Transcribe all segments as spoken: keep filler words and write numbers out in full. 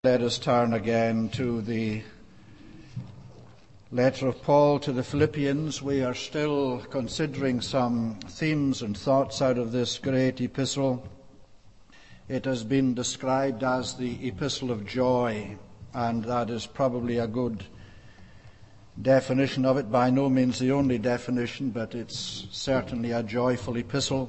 Let us turn again to the letter of Paul to the Philippians. We are still considering some themes and thoughts out of this great epistle. It has been described as the epistle of joy, and that is probably a good definition of it. By no means the only definition, but it's certainly a joyful epistle.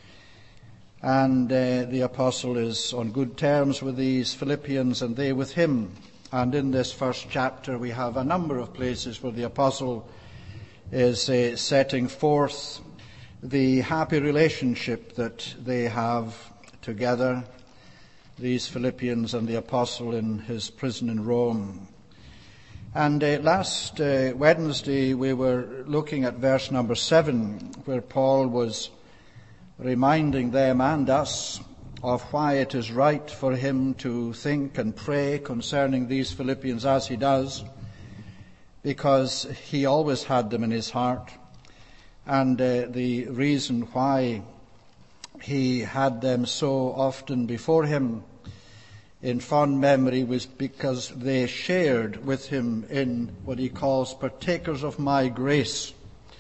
And uh, the apostle is on good terms with these Philippians and they with him. And in this first chapter we have a number of places where the apostle is uh, setting forth the happy relationship that they have together, these Philippians and the apostle in his prison in Rome. And uh, last uh, Wednesday we were looking at verse number seven, where Paul was reminding them and us of why it is right for him to think and pray concerning these Philippians as he does, because he always had them in his heart. And uh, the reason why he had them so often before him in fond memory was because they shared with him in what he calls partakers of my grace.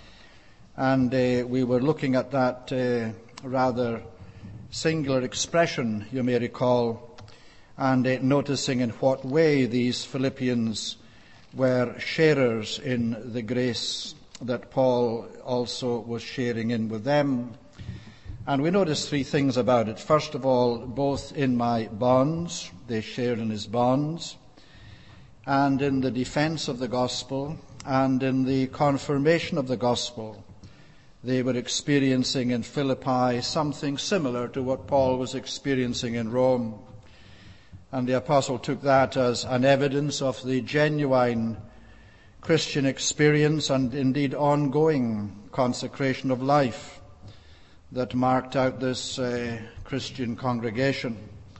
And uh, we were looking at that uh, rather singular expression, you may recall, and uh, noticing in what way these Philippians were sharers in the grace that Paul also was sharing in with them. And we noticed three things about it. First of all, both in my bonds, they shared in his bonds, and in the defense of the gospel, and in the confirmation of the gospel. They were experiencing in Philippi something similar to what Paul was experiencing in Rome. And the apostle took that as an evidence of the genuine Christian experience and indeed ongoing consecration of life that marked out this uh, Christian congregation.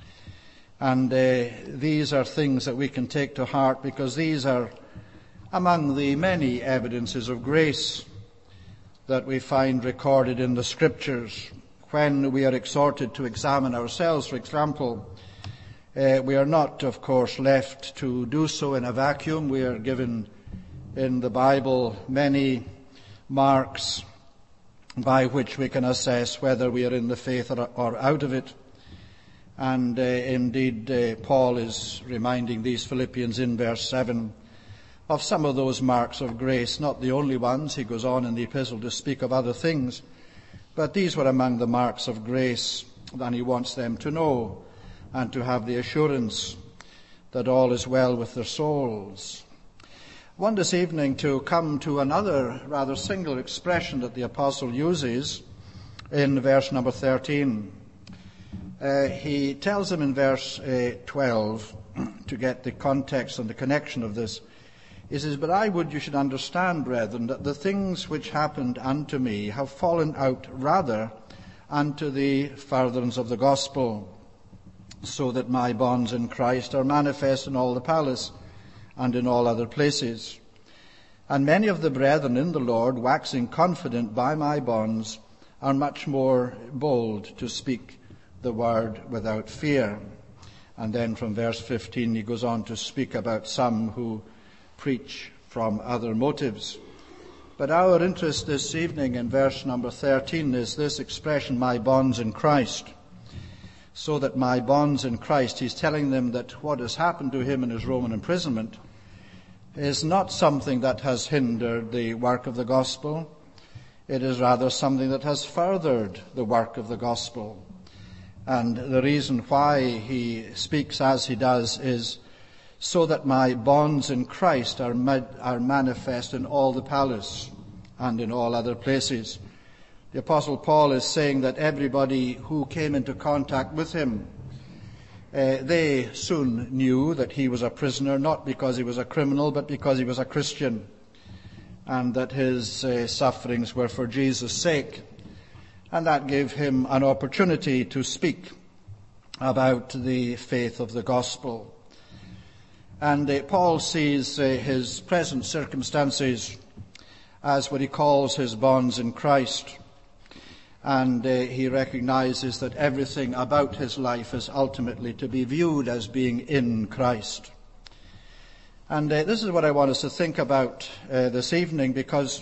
And uh, these are things that we can take to heart, because these are among the many evidences of grace that we find recorded in the Scriptures. When we are exhorted to examine ourselves, for example, uh, we are not, of course, left to do so in a vacuum. We are given in the Bible many marks by which we can assess whether we are in the faith or, or out of it. And uh, indeed, uh, Paul is reminding these Philippians in verse seven of some of those marks of grace, not the only ones. He goes on in the epistle to speak of other things, but these were among the marks of grace, and he wants them to know and to have the assurance that all is well with their souls. I want this evening to come to another rather single expression that the apostle uses in verse number thirteen. Uh, he tells them in verse uh, twelve, to get the context and the connection of this. He says, "But I would you should understand, brethren, that the things which happened unto me have fallen out rather unto the furtherance of the gospel, so that my bonds in Christ are manifest in all the palace and in all other places. And many of the brethren in the Lord, waxing confident by my bonds, are much more bold to speak the word without fear." And then from verse fifteen he goes on to speak about some who preach from other motives. But our interest this evening in verse number thirteen is this expression, my bonds in Christ. So that my bonds in Christ, he's telling them that what has happened to him in his Roman imprisonment is not something that has hindered the work of the gospel. It is rather something that has furthered the work of the gospel. And the reason why he speaks as he does is so that my bonds in Christ are, med- are manifest in all the palace and in all other places. The Apostle Paul is saying that everybody who came into contact with him, uh, they soon knew that he was a prisoner, not because he was a criminal, but because he was a Christian, and that his uh, sufferings were for Jesus' sake. And that gave him an opportunity to speak about the faith of the gospel. And uh, Paul sees uh, his present circumstances as what he calls his bonds in Christ. and uh, he recognizes that everything about his life is ultimately to be viewed as being in Christ. And uh, this is what I want us to think about uh, this evening, because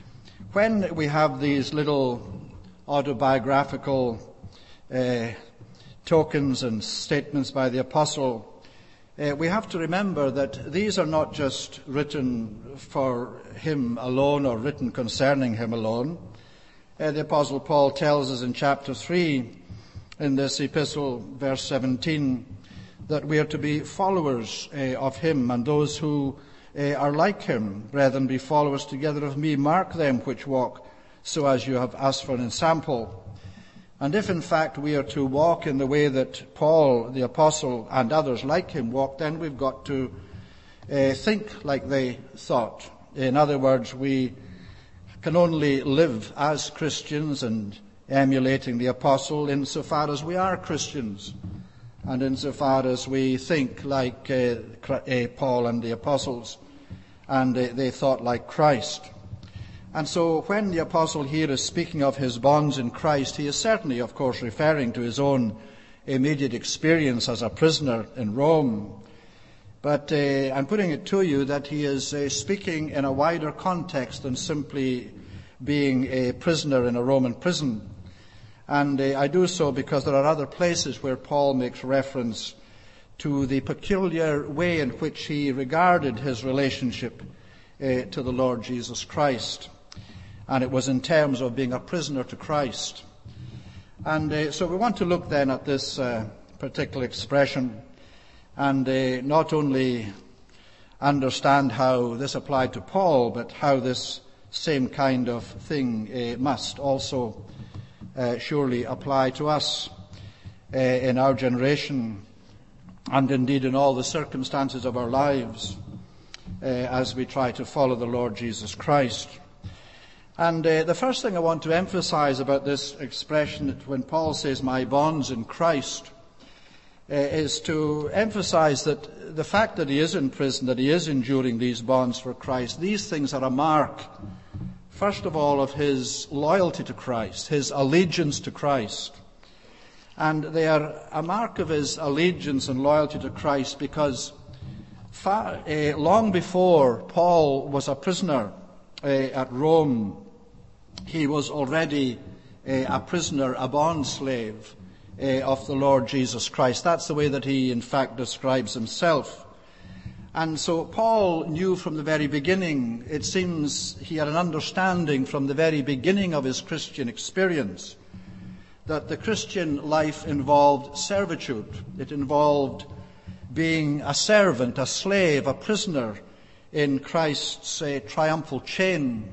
when we have these little autobiographical uh, tokens and statements by the apostle, uh, we have to remember that these are not just written for him alone or written concerning him alone. Uh, the apostle Paul tells us in chapter three in this epistle, verse seventeen, that we are to be followers uh, of him, and those who uh, are like him. Brethren, be followers together of me. Mark them which walk so as you have asked for an ensample. And if in fact we are to walk in the way that Paul, the apostle, and others like him walked, then we've got to uh, think like they thought. In other words, we can only live as Christians and emulating the apostle insofar as we are Christians, and insofar as we think like uh, uh, Paul and the apostles, and uh, they thought like Christ. And so when the apostle here is speaking of his bonds in Christ, he is certainly, of course, referring to his own immediate experience as a prisoner in Rome. But uh, I'm putting it to you that he is uh, speaking in a wider context than simply being a prisoner in a Roman prison. And uh, I do so because there are other places where Paul makes reference to the peculiar way in which he regarded his relationship uh, to the Lord Jesus Christ. And it was in terms of being a prisoner to Christ. And uh, so we want to look then at this uh, particular expression and uh, not only understand how this applied to Paul, but how this same kind of thing uh, must also uh, surely apply to us uh, in our generation, and indeed in all the circumstances of our lives uh, as we try to follow the Lord Jesus Christ. And uh, the first thing I want to emphasize about this expression, that when Paul says, my bonds in Christ, uh, is to emphasize that the fact that he is in prison, that he is enduring these bonds for Christ, these things are a mark, first of all, of his loyalty to Christ, his allegiance to Christ. And they are a mark of his allegiance and loyalty to Christ because far, uh, long before Paul was a prisoner uh, at Rome, he was already uh, a prisoner, a bond slave uh, of the Lord Jesus Christ. That's the way that he, in fact, describes himself. And so Paul knew from the very beginning, it seems he had an understanding from the very beginning of his Christian experience, that the Christian life involved servitude. It involved being a servant, a slave, a prisoner in Christ's uh, triumphal chain.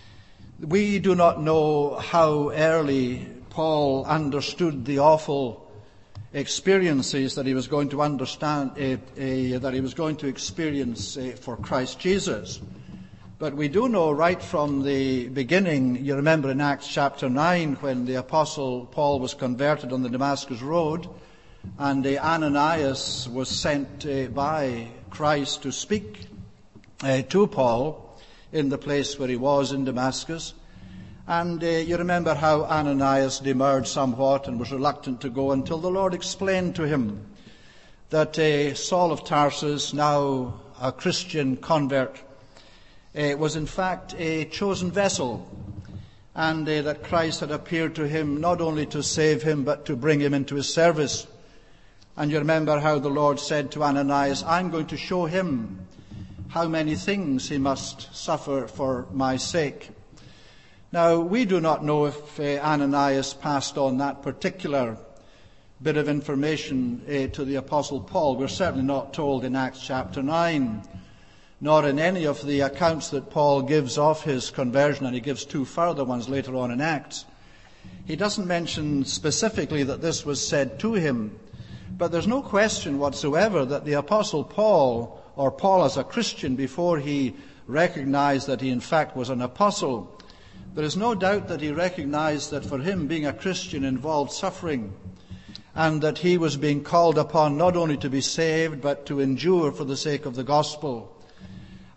We do not know how early Paul understood the awful experiences that he was going to understand, uh, uh, that he was going to experience uh, for Christ Jesus. But we do know right from the beginning, you remember in Acts chapter nine, when the apostle Paul was converted on the Damascus road, and uh, Ananias was sent uh, by Christ to speak uh, to Paul in the place where he was in Damascus. And uh, you remember how Ananias demurred somewhat and was reluctant to go until the Lord explained to him that uh, Saul of Tarsus, now a Christian convert, uh, was in fact a chosen vessel, and uh, that Christ had appeared to him not only to save him but to bring him into his service. And you remember how the Lord said to Ananias, I'm going to show him how many things he must suffer for my sake. Now, we do not know if uh, Ananias passed on that particular bit of information uh, to the Apostle Paul. We're certainly not told in Acts chapter nine, nor in any of the accounts that Paul gives of his conversion, and he gives two further ones later on in Acts. He doesn't mention specifically that this was said to him, but there's no question whatsoever that the Apostle Paul, or Paul as a Christian before he recognized that he in fact was an apostle, there is no doubt that he recognized that for him being a Christian involved suffering, and that he was being called upon not only to be saved but to endure for the sake of the gospel.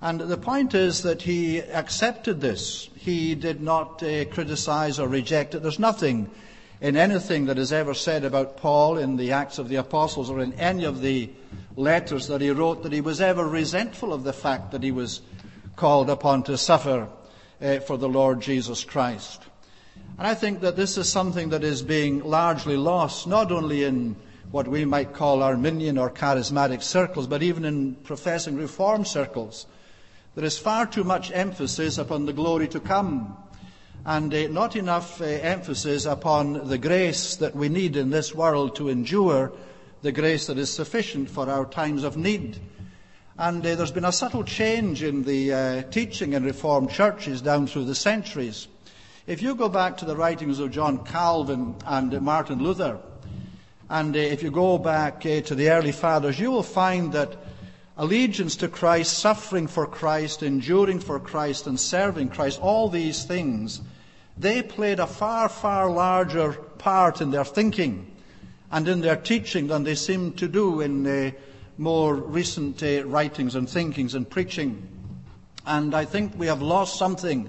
And the point is that he accepted this. He did not uh, criticize or reject it. There's nothing in anything that is ever said about Paul in the Acts of the Apostles or in any of the letters that he wrote that he was ever resentful of the fact that he was called upon to suffer uh, for the Lord Jesus Christ. And I think that this is something that is being largely lost, not only in what we might call Arminian or charismatic circles, but even in professing Reformed circles. There is far too much emphasis upon the glory to come, and uh, not enough uh, emphasis upon the grace that we need in this world to endure, the grace that is sufficient for our times of need. And uh, there's been a subtle change in the uh, teaching in Reformed churches down through the centuries. If you go back to the writings of John Calvin and uh, Martin Luther, and uh, if you go back uh, to the early fathers, you will find that allegiance to Christ, suffering for Christ, enduring for Christ, and serving Christ, all these things, they played a far, far larger part in their thinking and in their teaching than they seem to do in uh, more recent uh, writings and thinkings and preaching. And I think we have lost something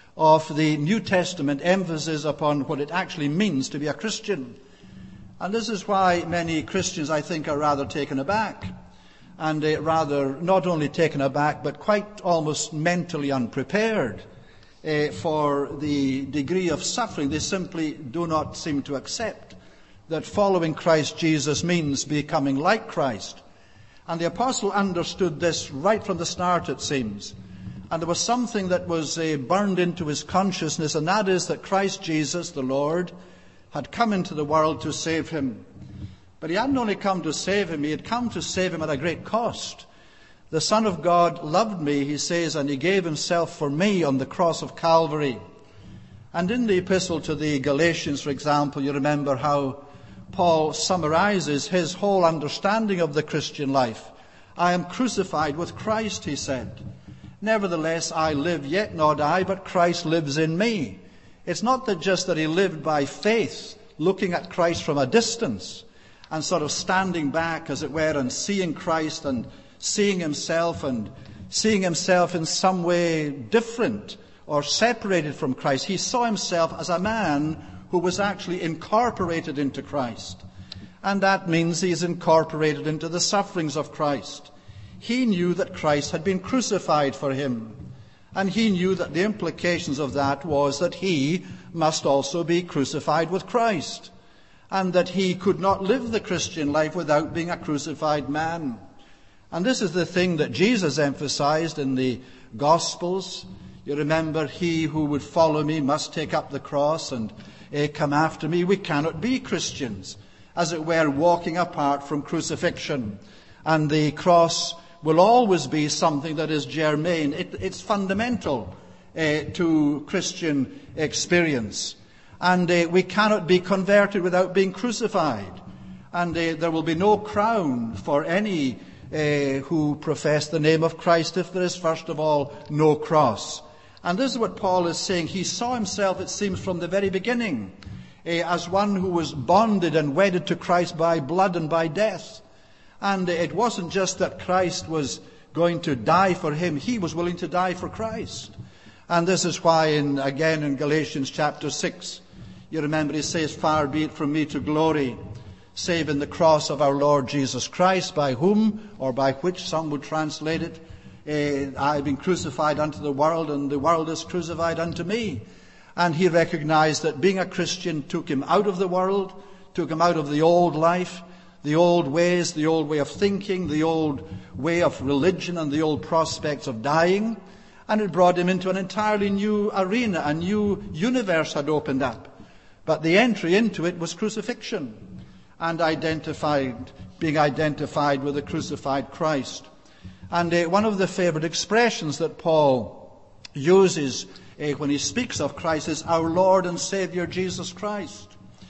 of the New Testament emphasis upon what it actually means to be a Christian. And this is why many Christians, I think, are rather taken aback. And uh, rather not only taken aback, but quite almost mentally unprepared uh, for the degree of suffering. They simply do not seem to accept that following Christ Jesus means becoming like Christ. And the apostle understood this right from the start, it seems. And there was something that was uh, burned into his consciousness, and that is that Christ Jesus, the Lord, had come into the world to save him. But he hadn't only come to save him, he had come to save him at a great cost. The Son of God loved me, he says, and he gave himself for me on the cross of Calvary. And in the epistle to the Galatians, for example, you remember how Paul summarizes his whole understanding of the Christian life. I am crucified with Christ, he said. Nevertheless, I live, yet not I, but Christ lives in me. It's not that just that he lived by faith, looking at Christ from a distance and sort of standing back, as it were, and seeing Christ and seeing himself and seeing himself in some way different or separated from Christ. He saw himself as a man who was actually incorporated into Christ. And that means he's incorporated into the sufferings of Christ. He knew that Christ had been crucified for him. And he knew that the implications of that was that he must also be crucified with Christ. And that he could not live the Christian life without being a crucified man. And this is the thing that Jesus emphasized in the Gospels. You remember, he who would follow me must take up the cross and uh, come after me. We cannot be Christians, as it were, walking apart from crucifixion. And the cross will always be something that is germane. It, it's fundamental uh, to Christian experience. And uh, we cannot be converted without being crucified. And uh, there will be no crown for any uh, who profess the name of Christ if there is, first of all, no cross. And this is what Paul is saying. He saw himself, it seems, from the very beginning, uh, as one who was bonded and wedded to Christ by blood and by death. And it wasn't just that Christ was going to die for him. He was willing to die for Christ. And this is why, in, again, in Galatians chapter six, you remember he says, far be it from me to glory, save in the cross of our Lord Jesus Christ, by whom, or by which some would translate it, eh, I have been crucified unto the world, and the world is crucified unto me. And he recognized that being a Christian took him out of the world, took him out of the old life, the old ways, the old way of thinking, the old way of religion, and the old prospects of dying. And it brought him into an entirely new arena. A new universe had opened up. But the entry into it was crucifixion and identified, being identified with the crucified Christ. And uh, one of the favorite expressions that Paul uses uh, when he speaks of Christ is our Lord and Savior Jesus Christ.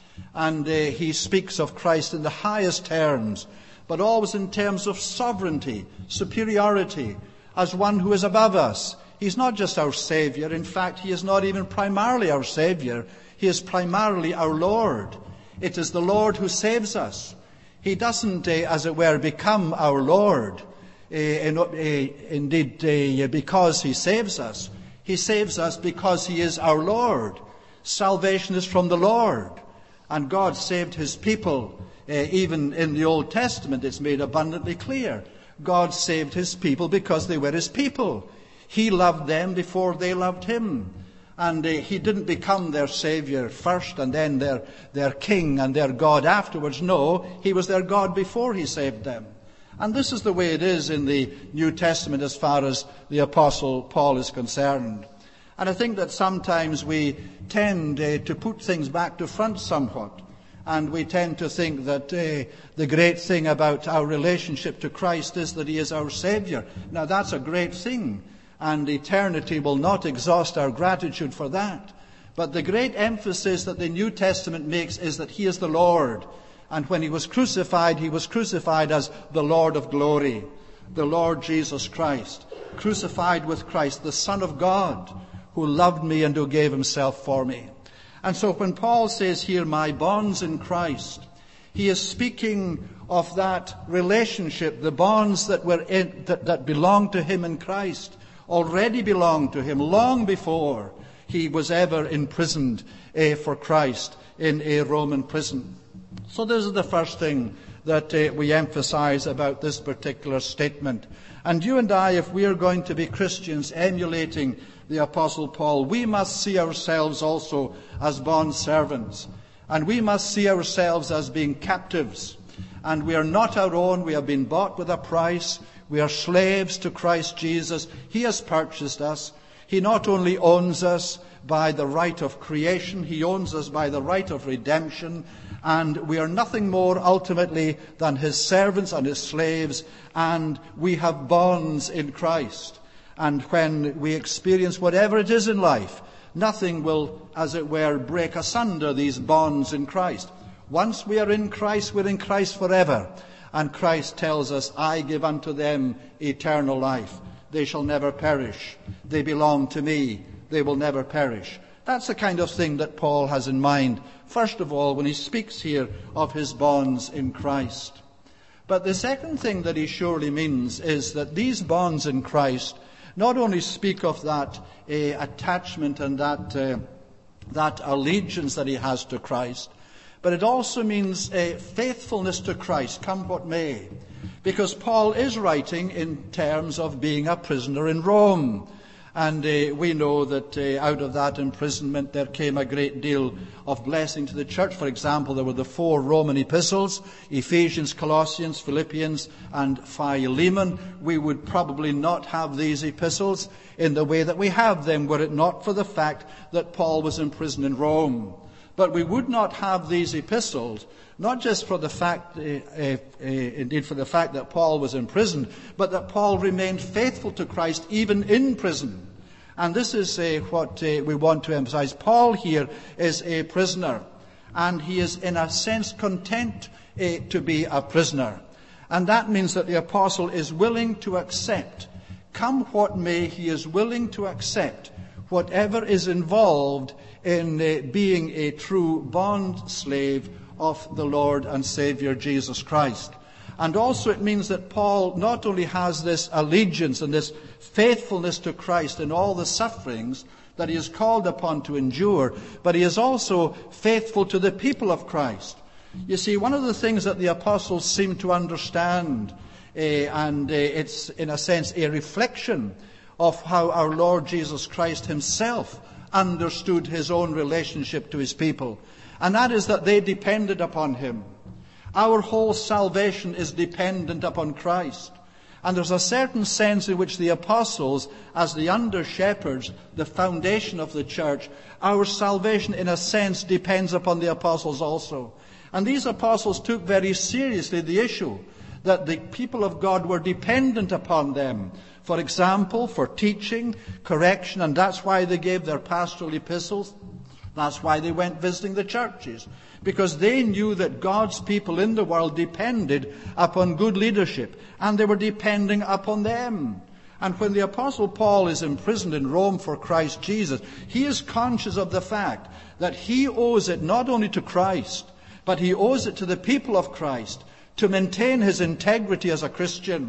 And uh, he speaks of Christ in the highest terms, but always in terms of sovereignty, superiority, as one who is above us. He's not just our Savior. In fact, he is not even primarily our Savior. He is primarily our Lord. It is the Lord who saves us. He doesn't, uh, as it were, become our Lord uh, in, uh, indeed uh, because he saves us. He saves us because he is our Lord. Salvation is from the Lord. And God saved his people. Uh, even in the Old Testament, it's made abundantly clear. God saved his people because they were his people. He loved them before they loved him. And uh, he didn't become their Savior first and then their, their King and their God afterwards. No, he was their God before he saved them. And this is the way it is in the New Testament as far as the Apostle Paul is concerned. And I think that sometimes we tend uh, to put things back to front somewhat. And we tend to think that uh, the great thing about our relationship to Christ is that he is our Savior. Now that's a great thing. And eternity will not exhaust our gratitude for that. But the great emphasis that the New Testament makes is that he is the Lord. And when he was crucified, he was crucified as the Lord of glory, the Lord Jesus Christ, crucified with Christ, the Son of God, who loved me and who gave himself for me. And so when Paul says here, my bonds in Christ, he is speaking of that relationship, the bonds that were in, that, that belonged to him in Christ, already belonged to him long before he was ever imprisoned uh, for Christ in a Roman prison. So this is the first thing that uh, we emphasize about this particular statement. And you and I, if we are going to be Christians emulating the Apostle Paul, we must see ourselves also as bond servants. And we must see ourselves as being captives. And we are not our own. We have been bought with a price. We are slaves to Christ Jesus. He has purchased us. He not only owns us by the right of creation, he owns us by the right of redemption. And we are nothing more ultimately than his servants and his slaves. And we have bonds in Christ. And when we experience whatever it is in life, nothing will, as it were, break asunder these bonds in Christ. Once we are in Christ, we're in Christ forever. And Christ tells us, I give unto them eternal life. They shall never perish. They belong to me. They will never perish. That's the kind of thing that Paul has in mind, first of all, when he speaks here of his bonds in Christ. But the second thing that he surely means is that these bonds in Christ not only speak of that uh, attachment and that, uh, that allegiance that he has to Christ, but it also means uh, faithfulness to Christ, come what may. Because Paul is writing in terms of being a prisoner in Rome. And uh, we know that uh, out of that imprisonment there came a great deal of blessing to the church. For example, there were the four Roman epistles, Ephesians, Colossians, Philippians, and Philemon. We would probably not have these epistles in the way that we have them were it not for the fact that Paul was in prison in Rome. But we would not have these epistles, not just for the fact, uh, uh, uh, indeed for the fact that Paul was imprisoned, but that Paul remained faithful to Christ even in prison. And this is uh, what uh, we want to emphasize. Paul here is a prisoner, and he is in a sense content uh, to be a prisoner. And that means that the apostle is willing to accept, come what may, he is willing to accept whatever is involved in uh, being a true bond slave of the Lord and Savior Jesus Christ. And also it means that Paul not only has this allegiance and this faithfulness to Christ in all the sufferings that he is called upon to endure, but he is also faithful to the people of Christ. You see, one of the things that the apostles seem to understand, uh, and uh, it's in a sense a reflection of how our Lord Jesus Christ himself understood his own relationship to his people. And that is that they depended upon him. Our whole salvation is dependent upon Christ. And there's a certain sense in which the apostles, as the under-shepherds, the foundation of the church, our salvation in a sense depends upon the apostles also. And these apostles took very seriously the issue that the people of God were dependent upon them. For example, for teaching, correction, and that's why they gave their pastoral epistles. That's why they went visiting the churches. Because they knew that God's people in the world depended upon good leadership. And they were depending upon them. And when the Apostle Paul is imprisoned in Rome for Christ Jesus, he is conscious of the fact that he owes it not only to Christ, but he owes it to the people of Christ to maintain his integrity as a Christian.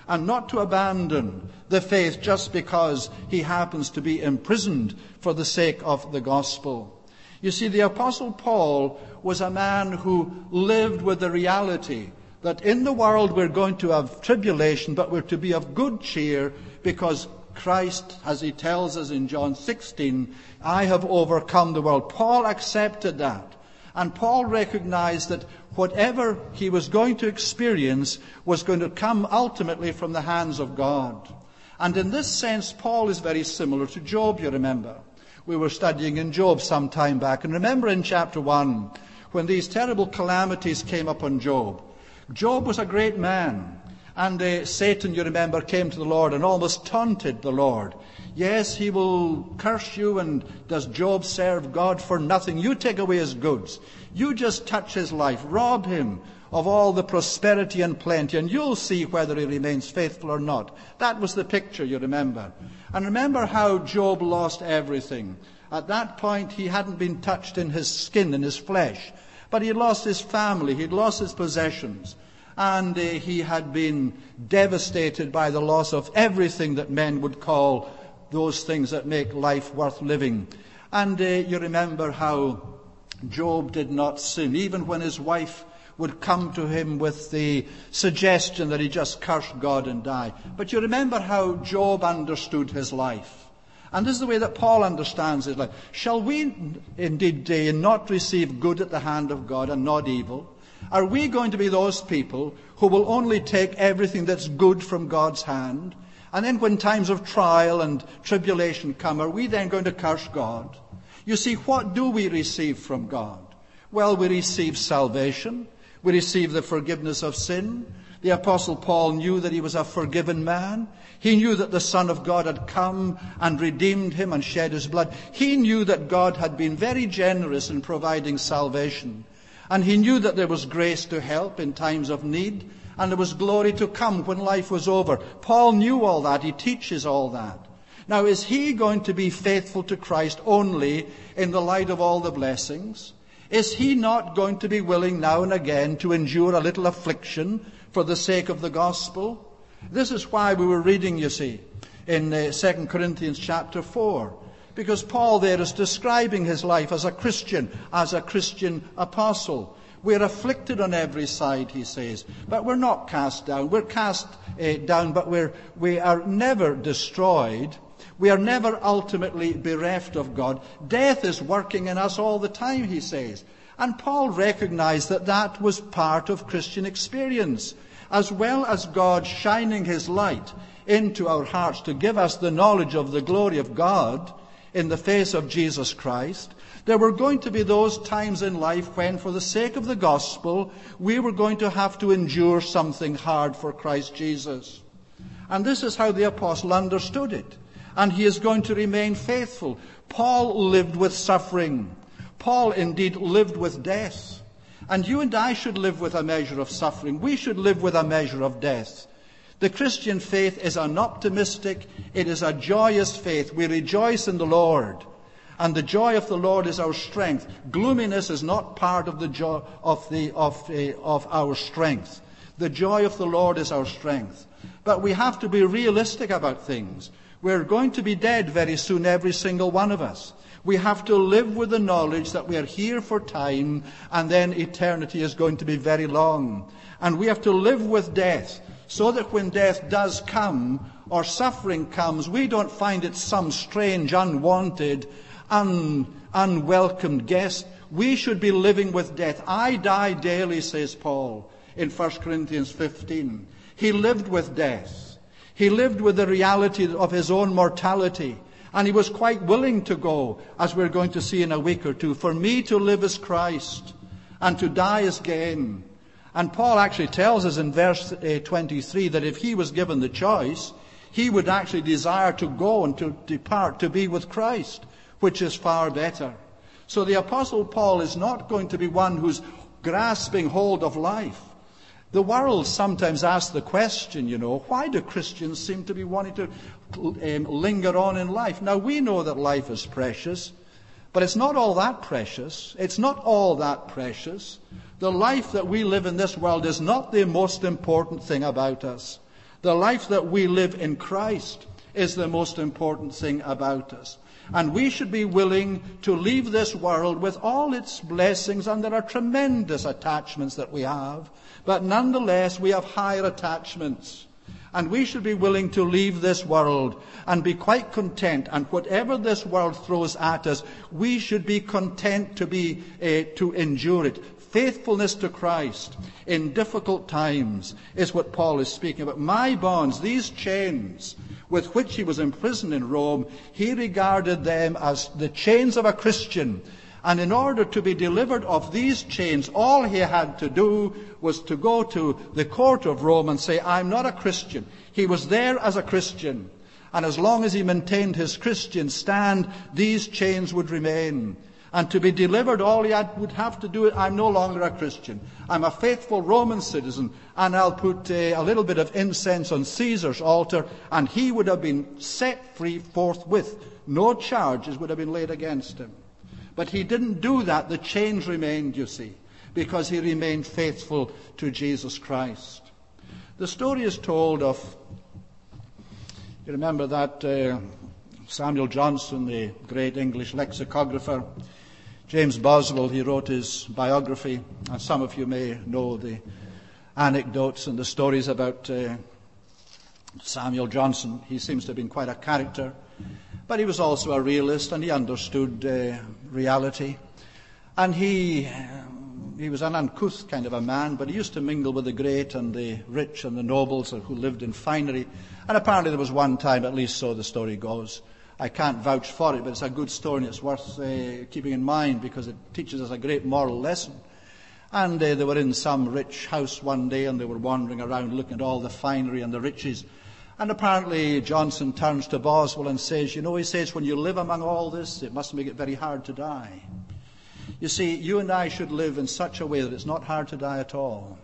and not to abandon the faith just because he happens to be imprisoned for the sake of the gospel. You see, the Apostle Paul was a man who lived with the reality that in the world we're going to have tribulation, but we're to be of good cheer because Christ, as he tells us in John sixteen, I have overcome the world. Paul accepted that. And Paul recognized that whatever he was going to experience was going to come ultimately from the hands of God. And in this sense, Paul is very similar to Job, you remember. We were studying in Job some time back. And remember in chapter one, when these terrible calamities came upon Job. Job was a great man. And uh, Satan, you remember, came to the Lord and almost taunted the Lord. Yes, he will curse you, and does Job serve God for nothing? You take away his goods. You just touch his life. Rob him of all the prosperity and plenty, and you'll see whether he remains faithful or not. That was the picture, you remember. And remember how Job lost everything. At that point, he hadn't been touched in his skin, in his flesh. But he had lost his family. He had lost his possessions. And uh, he had been devastated by the loss of everything that men would call those things that make life worth living. And uh, you remember how Job did not sin, even when his wife would come to him with the suggestion that he just curse God and die. But you remember how Job understood his life. And this is the way that Paul understands his life. Shall we indeed uh, not receive good at the hand of God and not evil? Are we going to be those people who will only take everything that's good from God's hand? And then when times of trial and tribulation come, are we then going to curse God? You see, what do we receive from God? Well, we receive salvation. We receive the forgiveness of sin. The Apostle Paul knew that he was a forgiven man. He knew that the Son of God had come and redeemed him and shed his blood. He knew that God had been very generous in providing salvation. And he knew that there was grace to help in times of need, and there was glory to come when life was over. Paul knew all that. He teaches all that. Now, is he going to be faithful to Christ only in the light of all the blessings? Is he not going to be willing now and again to endure a little affliction for the sake of the gospel? This is why we were reading, you see, in uh, Second Corinthians chapter four. Because Paul there is describing his life as a Christian, as a Christian apostle. We're afflicted on every side, he says, but we're not cast down. We're cast uh, down, but we're, we are never destroyed. We are never ultimately bereft of God. Death is working in us all the time, he says. And Paul recognized that that was part of Christian experience. As well as God shining his light into our hearts to give us the knowledge of the glory of God in the face of Jesus Christ, there were going to be those times in life when, for the sake of the gospel, we were going to have to endure something hard for Christ Jesus. And this is how the apostle understood it. And he is going to remain faithful. Paul lived with suffering. Paul indeed lived with death. And you and I should live with a measure of suffering. We should live with a measure of death. The Christian faith is an optimistic, it is a joyous faith. We rejoice in the Lord. And the joy of the Lord is our strength. Gloominess is not part of the joy of the of uh, of our strength. The joy of the Lord is our strength. But we have to be realistic about things. We're going to be dead very soon, every single one of us. We have to live with the knowledge that we are here for time, and then eternity is going to be very long. And we have to live with death, so that when death does come, or suffering comes, we don't find it some strange, unwanted, un, unwelcomed guest. We should be living with death. I die daily, says Paul in First Corinthians fifteen. He lived with death. He lived with the reality of his own mortality. And he was quite willing to go, as we're going to see in a week or two. For me to live is Christ, and to die is gain. And Paul actually tells us in verse twenty-three that if he was given the choice, he would actually desire to go and to depart, to be with Christ, which is far better. So the Apostle Paul is not going to be one who's grasping hold of life. The world sometimes asks the question, you know, why do Christians seem to be wanting to um, linger on in life? Now, we know that life is precious, but it's not all that precious. It's not all that precious. The life that we live in this world is not the most important thing about us. The life that we live in Christ is the most important thing about us. And we should be willing to leave this world with all its blessings, and there are tremendous attachments that we have. But nonetheless, we have higher attachments. And we should be willing to leave this world and be quite content. And whatever this world throws at us, we should be content to be uh, to endure it. Faithfulness to Christ in difficult times is what Paul is speaking about. My bonds, these chains with which he was imprisoned in Rome, he regarded them as the chains of a Christian. And in order to be delivered of these chains, all he had to do was to go to the court of Rome and say, I'm not a Christian. He was there as a Christian. And as long as he maintained his Christian stand, these chains would remain. And to be delivered, all he had, would have to do it, I'm no longer a Christian. I'm a faithful Roman citizen, and I'll put uh, a little bit of incense on Caesar's altar, and he would have been set free forthwith. No charges would have been laid against him. But he didn't do that. The chains remained, you see, because he remained faithful to Jesus Christ. The story is told of, you remember that uh, Samuel Johnson, the great English lexicographer, James Boswell, he wrote his biography, and some of you may know the anecdotes and the stories about uh, Samuel Johnson. He seems to have been quite a character. But he was also a realist, and he understood uh, reality. And he he was an uncouth kind of a man, but he used to mingle with the great and the rich and the nobles who lived in finery. And apparently there was one time, at least so the story goes. I can't vouch for it, but it's a good story, and it's worth uh, keeping in mind because it teaches us a great moral lesson. And uh, they were in some rich house one day, and they were wandering around looking at all the finery and the riches. And apparently Johnson turns to Boswell and says, you know, he says, when you live among all this, it must make it very hard to die. You see, you and I should live in such a way that it's not hard to die at all.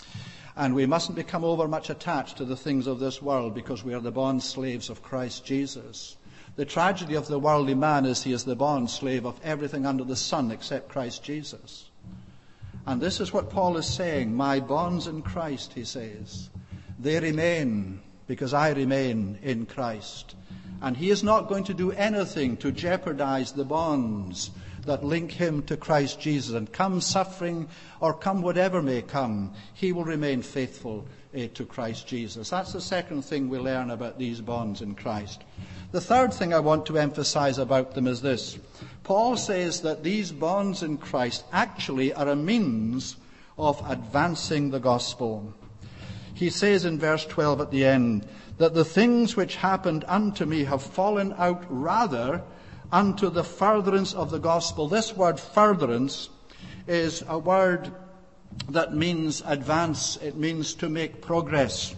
And we mustn't become over much attached to the things of this world because we are the bond slaves of Christ Jesus. The tragedy of the worldly man is he is the bond slave of everything under the sun except Christ Jesus. And this is what Paul is saying. My bonds in Christ, he says, they remain because I remain in Christ. And he is not going to do anything to jeopardize the bonds that link him to Christ Jesus. And come suffering or come whatever may come, he will remain faithful uh, to Christ Jesus. That's the second thing we learn about these bonds in Christ. The third thing I want to emphasize about them is this. Paul says that these bonds in Christ actually are a means of advancing the gospel. He says in verse twelve at the end, that the things which happened unto me have fallen out rather unto the furtherance of the gospel. This word furtherance is a word that means advance. It means to make progress.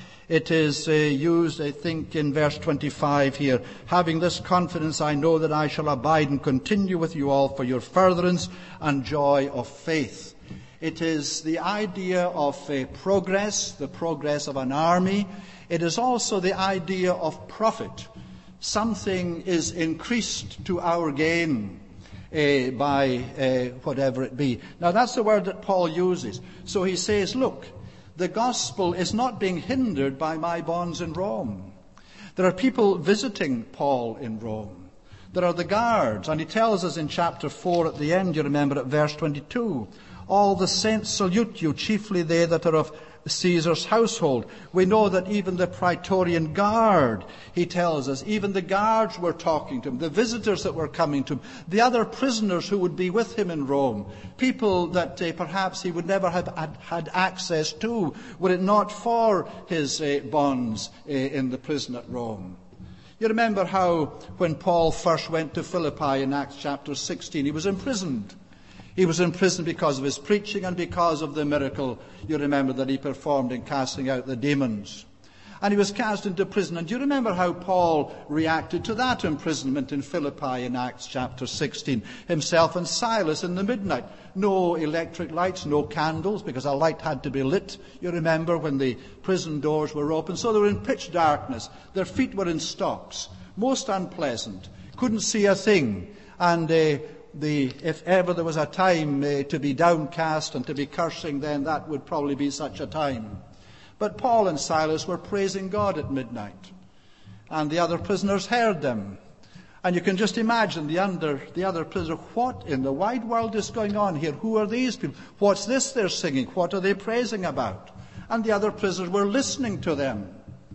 It is uh, used, I think, in verse twenty-five here. Having this confidence, I know that I shall abide and continue with you all for your furtherance and joy of faith. It is the idea of uh, progress, the progress of an army. It is also the idea of profit. Something is increased to our gain uh, by uh, whatever it be. Now that's the word that Paul uses. So he says, look, the gospel is not being hindered by my bonds in Rome. There are people visiting Paul in Rome. There are the guards, and he tells us in chapter four at the end, you remember at verse twenty-two, all the saints salute you, chiefly they that are of Caesar's household. We know that even the Praetorian Guard, he tells us, even the guards were talking to him, the visitors that were coming to him, the other prisoners who would be with him in Rome, people that uh, perhaps he would never have had, had access to were it not for his uh, bonds uh, in the prison at Rome. You remember how when Paul first went to Philippi in Acts chapter sixteen, he was imprisoned. He was in prison because of his preaching and because of the miracle, you remember, that he performed in casting out the demons. And he was cast into prison. And do you remember how Paul reacted to that imprisonment in Philippi in Acts chapter sixteen? Himself and Silas in the midnight. No electric lights, no candles, because a light had to be lit, you remember, when the prison doors were open. So they were in pitch darkness. Their feet were in stocks. Most unpleasant. Couldn't see a thing. And uh, The, if ever there was a time uh, to be downcast and to be cursing, then that would probably be such a time. But Paul and Silas were praising God at midnight, and the other prisoners heard them. And you can just imagine the, under, the other prisoner, what in the wide world is going on here? Who are these people? What's this they're singing? What are they praising about? And the other prisoners were listening to them.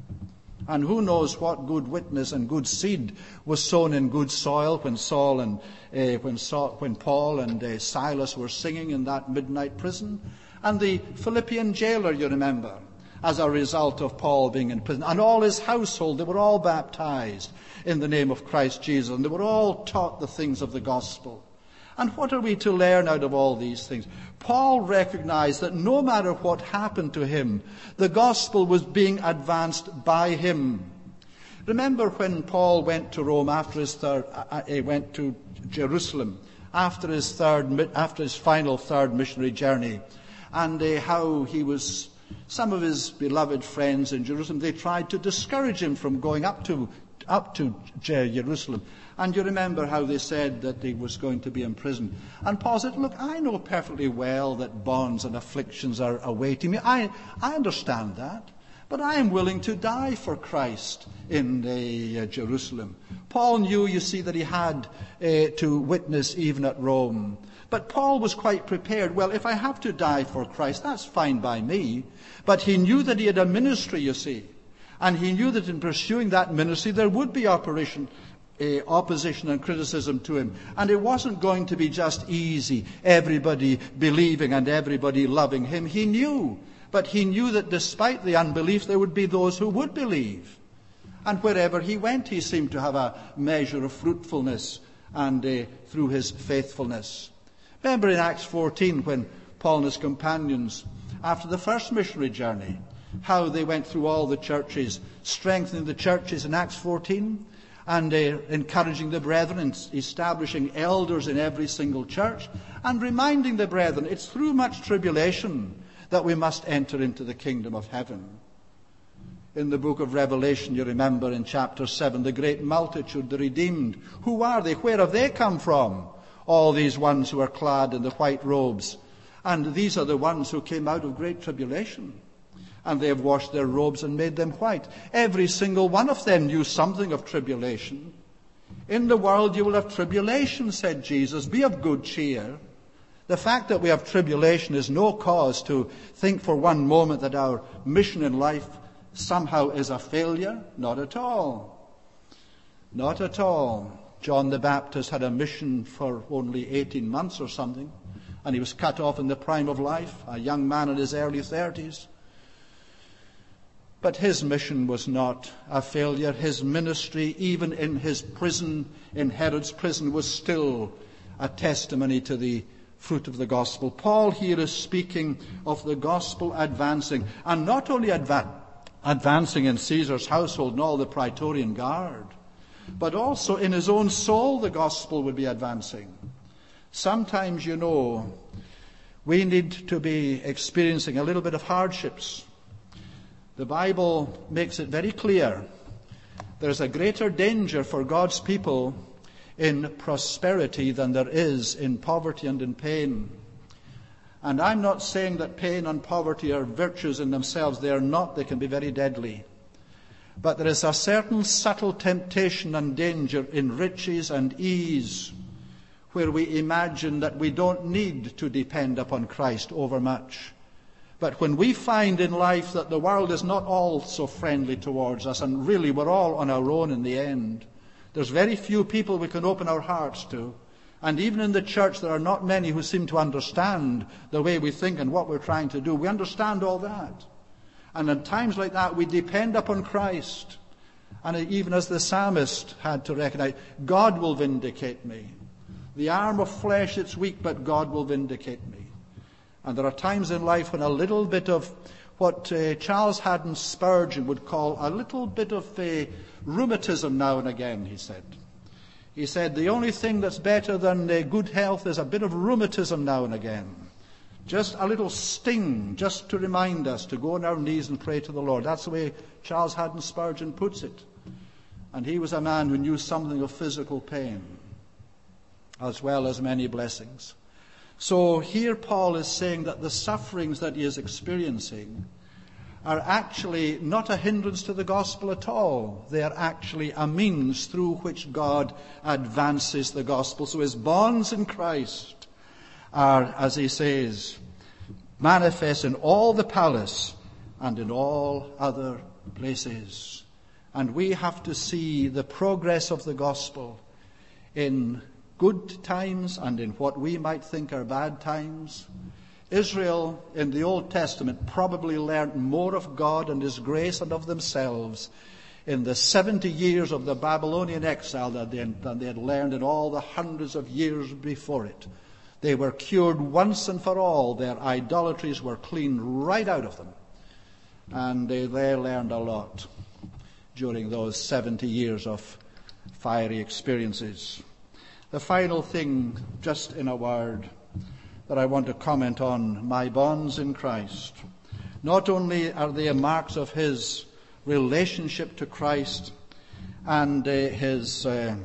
And who knows what good witness and good seed was sown in good soil when Saul and uh, when, Saul, when Paul and uh, Silas were singing in that midnight prison. And the Philippian jailer, you remember, as a result of Paul being in prison, and all his household, they were all baptized in the name of Christ Jesus, and they were all taught the things of the gospel. And what are we to learn out of all these things? Paul recognized that no matter what happened to him, the gospel was being advanced by him. Remember when Paul went to Rome after his third, uh, he went to Jerusalem after his third, after his final third missionary journey, and uh, how he was, some of his beloved friends in Jerusalem, they tried to discourage him from going up to up to Jerusalem. And you remember how they said that he was going to be imprisoned. And Paul said, look, I know perfectly well that bonds and afflictions are awaiting me. I, I understand that. But I am willing to die for Christ in the, uh, Jerusalem. Paul knew, you see, that he had uh, to witness even at Rome. But Paul was quite prepared. Well, if I have to die for Christ, that's fine by me. But he knew that he had a ministry, you see. And he knew that in pursuing that ministry, there would be operation, uh, opposition and criticism to him. And it wasn't going to be just easy, everybody believing and everybody loving him. He knew. But he knew that despite the unbelief, there would be those who would believe. And wherever he went, he seemed to have a measure of fruitfulness and uh, through his faithfulness. Remember in Acts fourteen, when Paul and his companions, after the first missionary journey, how they went through all the churches, strengthening the churches in Acts fourteen, and uh, encouraging the brethren, establishing elders in every single church, and reminding the brethren, it's through much tribulation that we must enter into the kingdom of heaven. In the book of Revelation, you remember in chapter seven, the great multitude, the redeemed. Who are they? Where have they come from? All these ones who are clad in the white robes. And these are the ones who came out of great tribulation. And they have washed their robes and made them white. Every single one of them knew something of tribulation. In the world you will have tribulation, said Jesus. Be of good cheer. The fact that we have tribulation is no cause to think for one moment that our mission in life somehow is a failure. Not at all. Not at all. John the Baptist had a mission for only eighteen months or something, and he was cut off in the prime of life, a young man in his early thirties. But his mission was not a failure. His ministry, even in his prison, in Herod's prison, was still a testimony to the fruit of the gospel. Paul here is speaking of the gospel advancing, and not only adva- advancing in Caesar's household and all the Praetorian Guard, but also in his own soul the gospel would be advancing. Sometimes, you know, we need to be experiencing a little bit of hardships. The Bible makes it very clear there's a greater danger for God's people in prosperity than there is in poverty and in pain. And I'm not saying that pain and poverty are virtues in themselves. They are not. They can be very deadly. But there is a certain subtle temptation and danger in riches and ease, where we imagine that we don't need to depend upon Christ overmuch. But when we find in life that the world is not all so friendly towards us, and really we're all on our own in the end, there's very few people we can open our hearts to. And even in the church, there are not many who seem to understand the way we think and what we're trying to do. We understand all that. And in times like that, we depend upon Christ. And even as the psalmist had to recognize, God will vindicate me. The arm of flesh, it's weak, but God will vindicate me. And there are times in life when a little bit of what uh, Charles Haddon Spurgeon would call a little bit of uh, rheumatism now and again, he said. He said, the only thing that's better than uh, good health is a bit of rheumatism now and again. Just a little sting, just to remind us to go on our knees and pray to the Lord. That's the way Charles Haddon Spurgeon puts it. And he was a man who knew something of physical pain, as well as many blessings. So here Paul is saying that the sufferings that he is experiencing are actually not a hindrance to the gospel at all. They are actually a means through which God advances the gospel. So his bonds in Christ are, as he says, manifest in all the palace and in all other places. And we have to see the progress of the gospel in good times and in what we might think are bad times. Israel in the Old Testament probably learned more of God and his grace and of themselves in the seventy years of the Babylonian exile than they, than they had learned in all the hundreds of years before it. They were cured once and for all. Their idolatries were cleaned right out of them. And they, they learned a lot during those seventy years of fiery experiences. The final thing, just in a word, that I want to comment on, my bonds in Christ. Not only are they marks of his relationship to Christ and uh, his uh,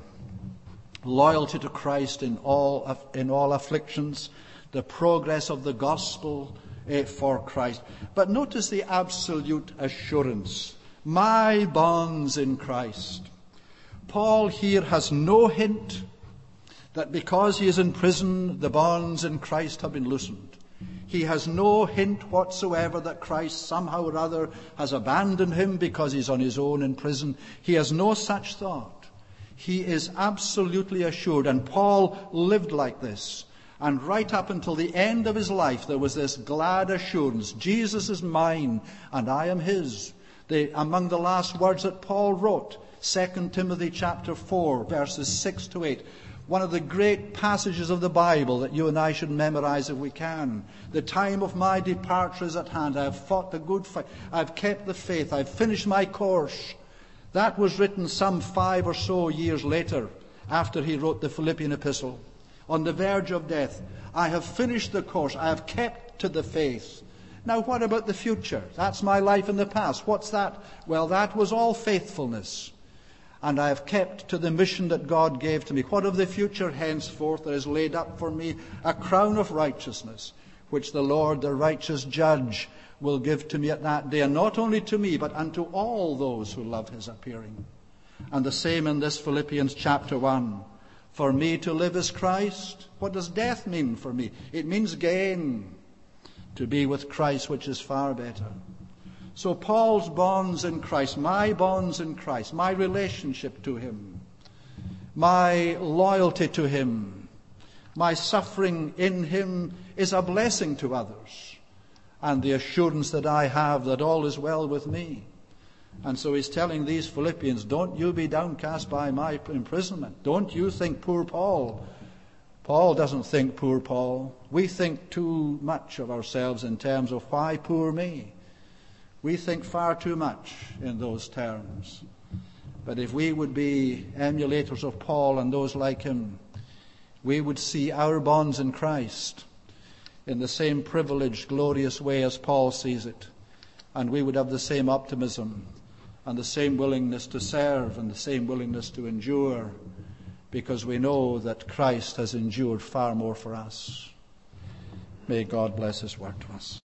loyalty to Christ in all in all afflictions, the progress of the gospel uh, for Christ. But notice the absolute assurance. My bonds in Christ. Paul here has no hint that because he is in prison, the bonds in Christ have been loosened. He has no hint whatsoever that Christ somehow or other has abandoned him because he's on his own in prison. He has no such thought. He is absolutely assured, and Paul lived like this. And right up until the end of his life, there was this glad assurance. Jesus is mine, and I am his. The, among the last words that Paul wrote, Second Timothy chapter four, verses six to eight, one of the great passages of the Bible that you and I should memorize if we can. The time of my departure is at hand. I have fought the good fight. I've kept the faith. I've finished my course. That was written some five or so years later, after he wrote the Philippian epistle. On the verge of death, I have finished the course. I have kept to the faith. Now, what about the future? That's my life in the past. What's that? Well, that was all faithfulness. And I have kept to the mission that God gave to me. What of the future? Henceforth there is laid up for me a crown of righteousness, which the Lord, the righteous judge, will give to me at that day. And not only to me, but unto all those who love his appearing. And the same in this Philippians chapter one. For me to live is Christ. What does death mean for me? It means gain. To be with Christ, which is far better. So Paul's bonds in Christ, my bonds in Christ, my relationship to him, my loyalty to him, my suffering in him is a blessing to others. And the assurance that I have that all is well with me. And so he's telling these Philippians, don't you be downcast by my imprisonment. Don't you think poor Paul. Paul doesn't think poor Paul. We think too much of ourselves in terms of why poor me. We think far too much in those terms. But if we would be emulators of Paul and those like him, we would see our bonds in Christ in the same privileged, glorious way as Paul sees it. And we would have the same optimism and the same willingness to serve and the same willingness to endure, because we know that Christ has endured far more for us. May God bless his word to us.